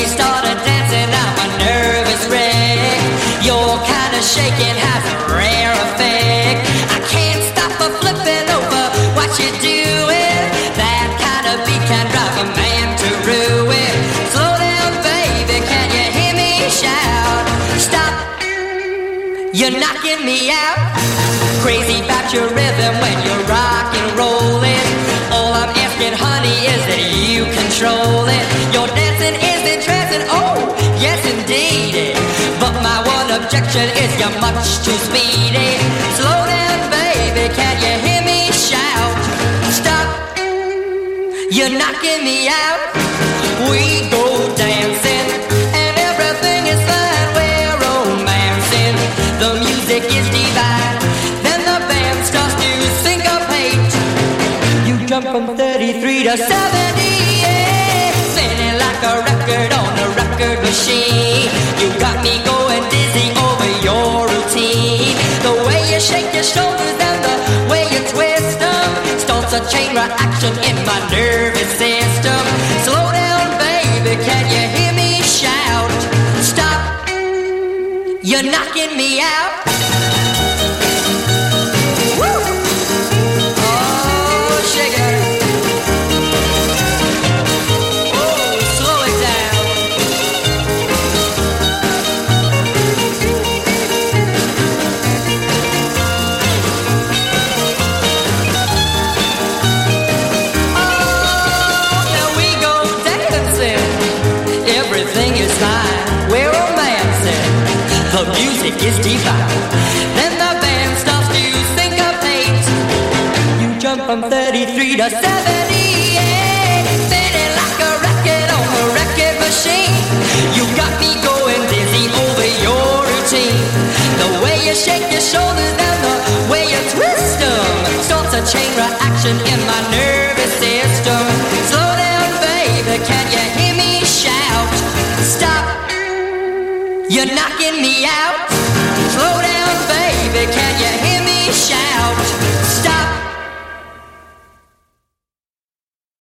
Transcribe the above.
we started dancing, I'm a nervous wreck. Your kind of shaking has a rare effect. I can't stop a flipping over what you're doing. That kind of beat can drive a man to ruin. Slow down, baby, can you hear me shout? Stop, you're knocking me out. Crazy about your rhythm when you're rock and rolling. All I'm asking, honey, is that you control it. Your dancing is entrancing, oh, yes indeed. But my one objection is you're much too speedy. Slow down, baby, can you hear me shout? Stop, you're knocking me out. We go dancing and everything is fine. We're romancing, the music is divine. Then the band starts to syncopate. You jump from 33 to 78, spinning like a record on a record machine. You got me going dizzy over your routine. The way you shake your shoulders and the way you twist them starts a chain reaction in my nervous system. Slow down, baby, can you hear me shout? Stop, you're knocking me out. Woo! Oh, shake it. The music is divine. Then the band starts to syncopate. You jump from 33 to 78, spinning like a record on a record machine. You got me going dizzy over your routine. The way you shake your shoulders and the way you twist them starts a chain reaction in my nervous system. Slow down, baby, can you hear me shout? Stop, you're knocking me out.